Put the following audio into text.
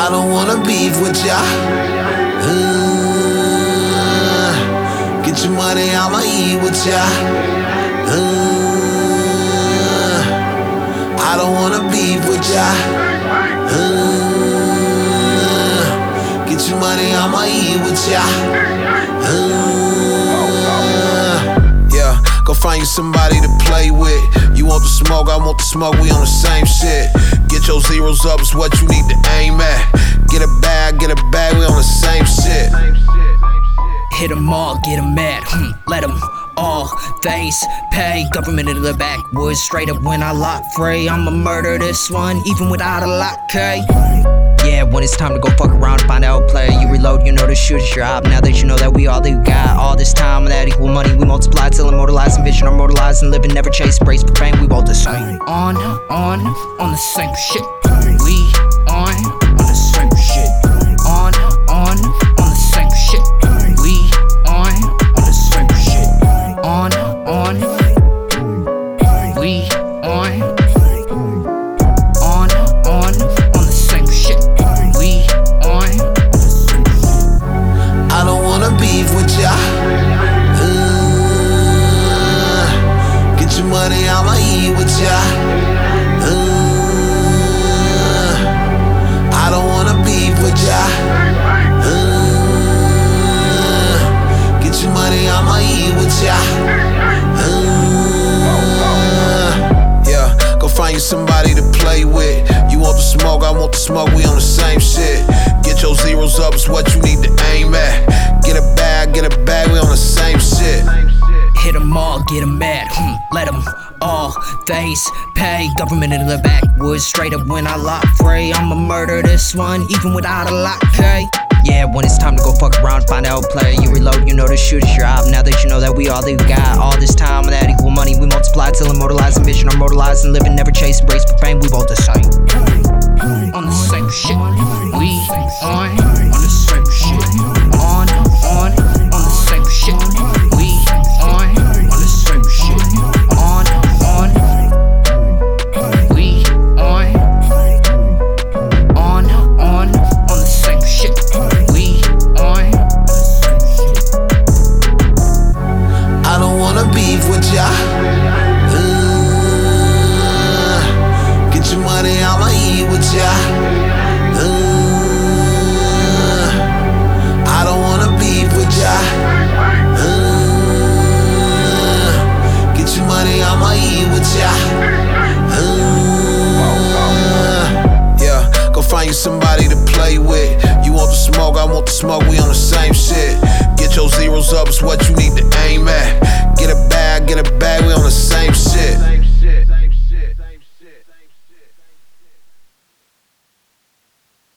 I don't wanna beef with ya. Get your money, I'ma eat with ya. I don't wanna beef with ya. Get your money, I'ma eat with ya. Yeah, go find you somebody to play with. You want the smoke, I want the smoke, we on the same shit. Get your zeros up, is what you need to aim at. Get a bag, we on the same shit. Hit 'em all, get 'em mad, let 'em all face pay. Government in the backwoods, straight up when I lock free. I'ma murder this one, even without a lock, okay? Yeah, when it's time to go fuck around and find out player, you reload, you know the shoot is your job. Now that you know that we all that you got, all this time and that equal money, we multiply till immortalizing vision, immortalizing living, never chase brace for fame. We both the same. On the same shit. We on the same shit. On the same shit. We on the same shit. On we on the same shit. We on. I don't wanna beef with ya. Get your money, I'ma eat with ya. I don't wanna beef with ya. Get your money, I'ma eat with ya. Yeah, go find you somebody to play with. You want the smoke, I want the smoke, we on the same shit. Get your zeros up, is what you need to aim at. Get a bag, we on the same shit. Hit 'em all, get 'em mad, let 'em all face pay. Government in the backwoods, straight up when I lock free. I'ma murder this one, even without a lock, okay? Yeah, when it's time to go fuck around, find out player, you reload, you know the shoot is your job. Now that you know that we all that you got, all this time and that equal money, we multiply till immortalizing vision, immortalizing living, never chase brace for fame. We both the same. On the same shit. We on the same shit. On the same shit. We on the same shit. On we on the same shit. We on. I don't wanna beef with ya. Get your money, I'ma eat with ya. I don't wanna beef with ya. Get your money, I'ma eat with ya. Yeah, go find you somebody to play with. You want the smoke, I want the smoke, we on the same shit. Get your zeros up, is what you need to aim at.